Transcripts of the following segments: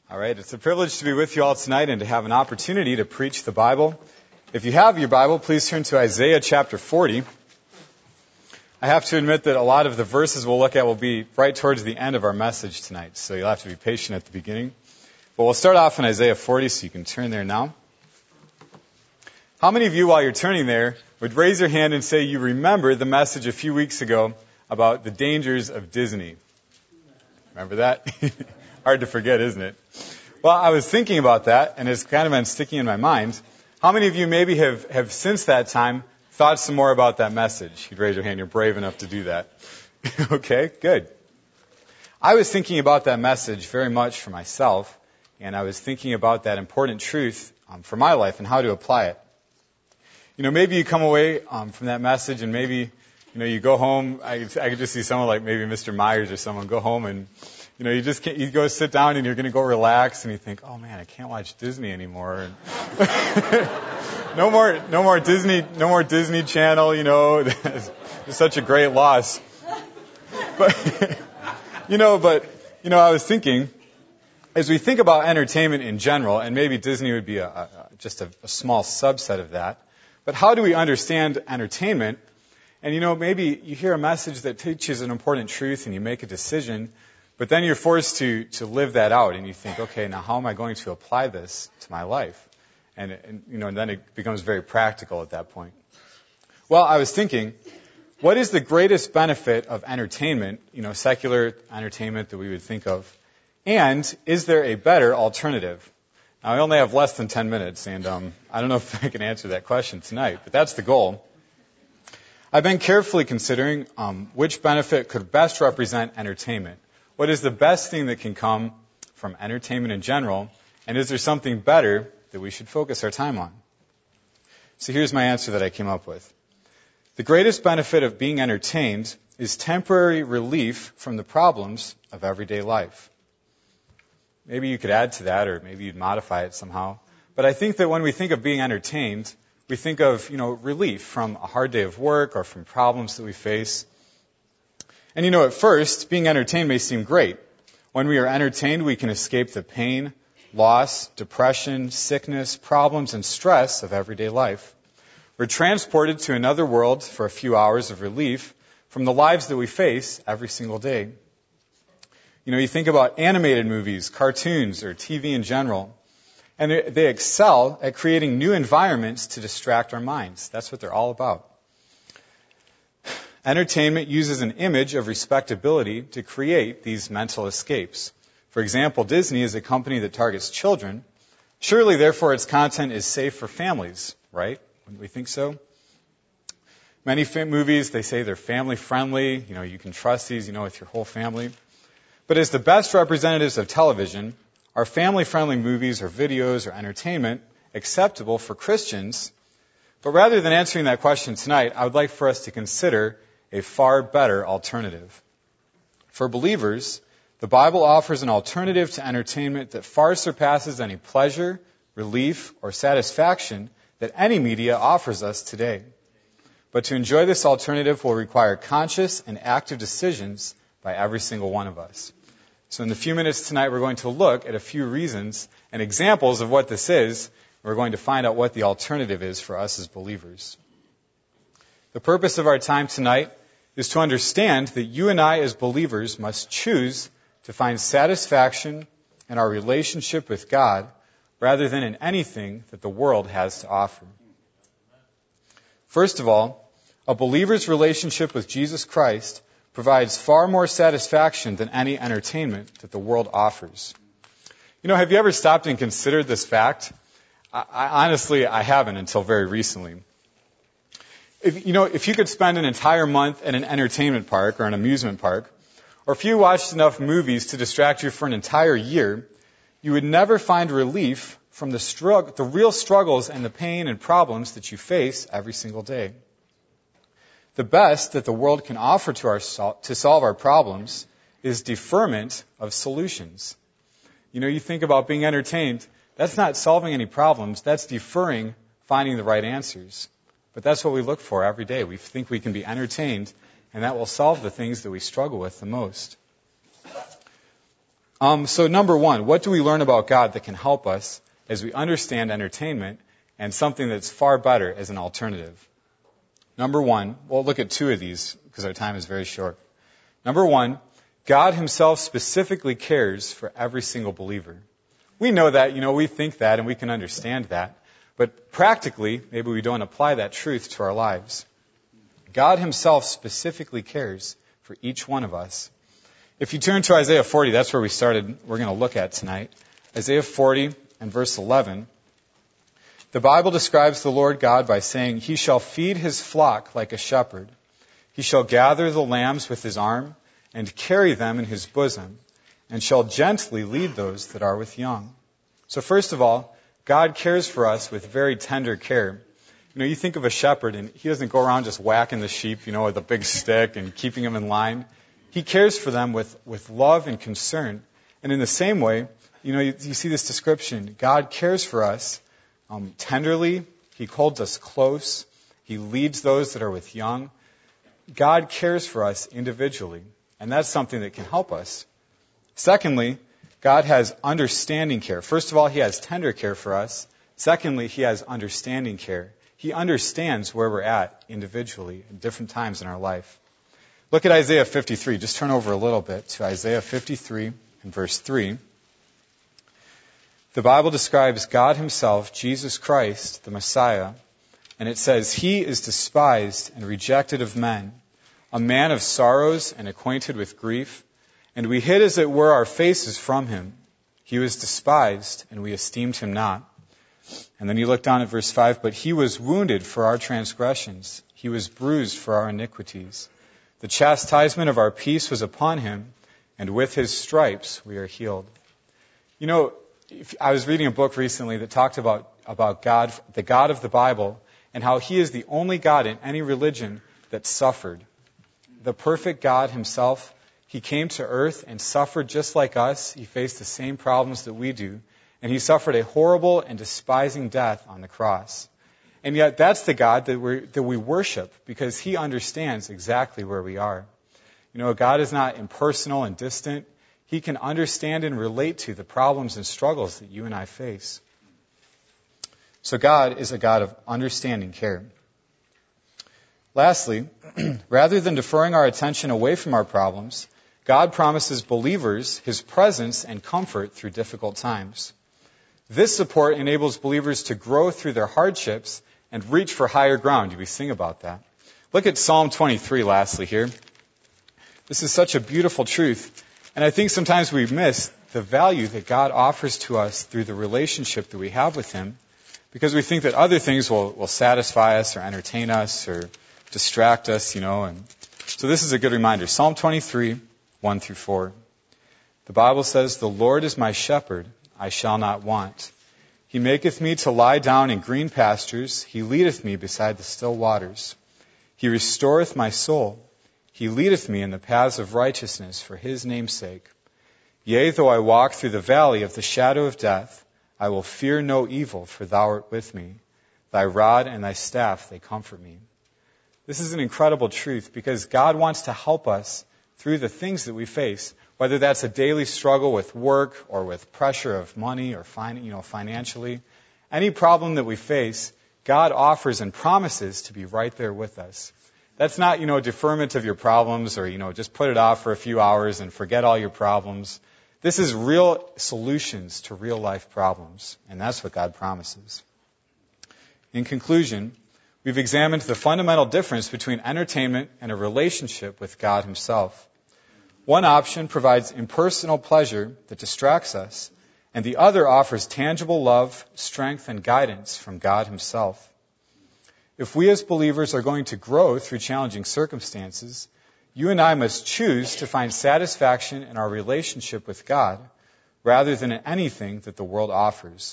All right, it's a privilege to be with you all tonight and to have an opportunity to preach the Bible. If you have your Bible, please turn to Isaiah chapter 40. I have to admit that a lot of the verses we'll look at will be right towards the end of our message tonight, so you'll have to be patient at the beginning. But we'll start off in Isaiah 40, so you can turn there now. How many of you, while you're turning there, would raise your hand and say you remember the message a few weeks ago about the dangers of Disney? Remember that? Hard to forget, isn't it? Well, I was thinking about that, and it's kind of been sticking in my mind. How many of you maybe have since that time thought some more about that message? You'd raise your hand. You're brave enough to do that. Okay, good. I was thinking about that message very much for myself, and I was thinking about that important truth for my life and how to apply it. You know, maybe you come away from that message, and maybe, you go home. I could just see someone like maybe Mr. Myers or someone go home and, you just can't, you go sit down and you're going to go relax and you think, oh man, I can't watch Disney anymore. And no more Disney Channel, it's such a great loss. But, I was thinking, as we think about entertainment in general, and maybe Disney would be just a small subset of that, but how do we understand entertainment? And maybe you hear a message that teaches an important truth and you make a decision, but then you're forced to live that out, and you think, okay, now how am I going to apply this to my life? And then it becomes very practical at that point. Well, I was thinking, what is the greatest benefit of entertainment, secular entertainment that we would think of? And is there a better alternative? Now, I only have less than 10 minutes, and I don't know if I can answer that question tonight, but that's the goal. I've been carefully considering which benefit could best represent entertainment. What is the best thing that can come from entertainment in general? And is there something better that we should focus our time on? So here's my answer that I came up with. The greatest benefit of being entertained is temporary relief from the problems of everyday life. Maybe you could add to that, or maybe you'd modify it somehow. But I think that when we think of being entertained, we think of, relief from a hard day of work or from problems that we face. And at first, being entertained may seem great. When we are entertained, we can escape the pain, loss, depression, sickness, problems, and stress of everyday life. We're transported to another world for a few hours of relief from the lives that we face every single day. You think about animated movies, cartoons, or TV in general, and they excel at creating new environments to distract our minds. That's what they're all about. Entertainment uses an image of respectability to create these mental escapes. For example, Disney is a company that targets children. Surely, therefore, its content is safe for families, right? Wouldn't we think so? Many movies, they say they're family friendly. You can trust these, with your whole family. But as the best representatives of television, are family-friendly movies or videos or entertainment acceptable for Christians? But rather than answering that question tonight, I would like for us to consider a far better alternative. For believers, the Bible offers an alternative to entertainment that far surpasses any pleasure, relief, or satisfaction that any media offers us today. But to enjoy this alternative will require conscious and active decisions by every single one of us. So in the few minutes tonight, we're going to look at a few reasons and examples of what this is. We're going to find out what the alternative is for us as believers. The purpose of our time tonight is to understand that you and I as believers must choose to find satisfaction in our relationship with God rather than in anything that the world has to offer. First of all, a believer's relationship with Jesus Christ provides far more satisfaction than any entertainment that the world offers. Have you ever stopped and considered this fact? Honestly, I haven't until very recently. If you could spend an entire month at an entertainment park or an amusement park, or if you watched enough movies to distract you for an entire year, you would never find relief from the real struggles and the pain and problems that you face every single day. The best that the world can offer to solve our problems is deferment of solutions. You think about being entertained, that's not solving any problems, that's deferring finding the right answers. But that's what we look for every day. We think we can be entertained, and that will solve the things that we struggle with the most. So number one, what do we learn about God that can help us as we understand entertainment and something that's far better as an alternative? Number one, we'll look at two of these because our time is very short. Number one, God himself specifically cares for every single believer. We know that, we think that and we can understand that. But practically, maybe we don't apply that truth to our lives. God himself specifically cares for each one of us. If you turn to Isaiah 40, that's where we're going to look at tonight. Isaiah 40 and verse 11. The Bible describes the Lord God by saying, "He shall feed his flock like a shepherd. He shall gather the lambs with his arm and carry them in his bosom, and shall gently lead those that are with young." So first of all, God cares for us with very tender care. You think of a shepherd, and he doesn't go around just whacking the sheep, with a big stick and keeping them in line. He cares for them with love and concern. And in the same way, you see this description. God cares for us tenderly. He holds us close. He leads those that are with young. God cares for us individually, and that's something that can help us. Secondly, God has understanding care. First of all, he has tender care for us. Secondly, he has understanding care. He understands where we're at individually at different times in our life. Look at Isaiah 53. Just turn over a little bit to Isaiah 53 and verse 3. The Bible describes God himself, Jesus Christ, the Messiah, and it says, "He is despised and rejected of men, a man of sorrows and acquainted with grief, and we hid as it were our faces from him. He was despised, and we esteemed him not." And then you look down at verse 5, "But he was wounded for our transgressions. He was bruised for our iniquities. The chastisement of our peace was upon him, and with his stripes we are healed." I was reading a book recently that talked about God, the God of the Bible, and how he is the only God in any religion that suffered. The perfect God himself, he came to earth and suffered just like us. He faced the same problems that we do. And he suffered a horrible and despising death on the cross. And yet that's the God that we worship because he understands exactly where we are. God is not impersonal and distant. He can understand and relate to the problems and struggles that you and I face. So God is a God of understanding care. Lastly, rather than deferring our attention away from our problems, God promises believers his presence and comfort through difficult times. This support enables believers to grow through their hardships and reach for higher ground. We sing about that. Look at Psalm 23 lastly here. This is such a beautiful truth. And I think sometimes we miss the value that God offers to us through the relationship that we have with him because we think that other things will satisfy us or entertain us or distract us, And so this is a good reminder. Psalm 23, 1 through 4. The Bible says, "The Lord is my shepherd, I shall not want. He maketh me to lie down in green pastures. He leadeth me beside the still waters. He restoreth my soul. He leadeth me in the paths of righteousness for his name's sake. Yea, though I walk through the valley of the shadow of death, I will fear no evil, for thou art with me. Thy rod and thy staff, they comfort me." This is an incredible truth because God wants to help us through the things that we face, whether that's a daily struggle with work or with pressure of money or financially. Any problem that we face, God offers and promises to be right there with us. That's not, deferment of your problems or, just put it off for a few hours and forget all your problems. This is real solutions to real life problems, and that's what God promises. In conclusion, we've examined the fundamental difference between entertainment and a relationship with God himself. One option provides impersonal pleasure that distracts us, and the other offers tangible love, strength, and guidance from God himself. If we as believers are going to grow through challenging circumstances, you and I must choose to find satisfaction in our relationship with God rather than in anything that the world offers.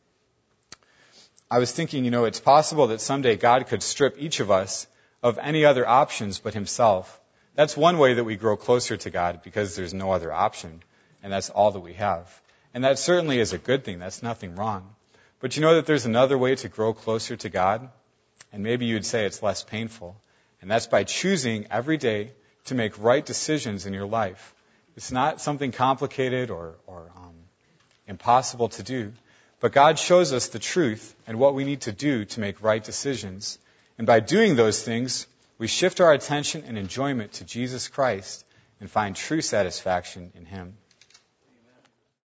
I was thinking, it's possible that someday God could strip each of us of any other options but himself. That's one way that we grow closer to God because there's no other option, and that's all that we have. And that certainly is a good thing. That's nothing wrong. But you know that there's another way to grow closer to God? And maybe you'd say it's less painful. And that's by choosing every day to make right decisions in your life. It's not something complicated or impossible to do. But God shows us the truth and what we need to do to make right decisions. And by doing those things, we shift our attention and enjoyment to Jesus Christ and find true satisfaction in Him.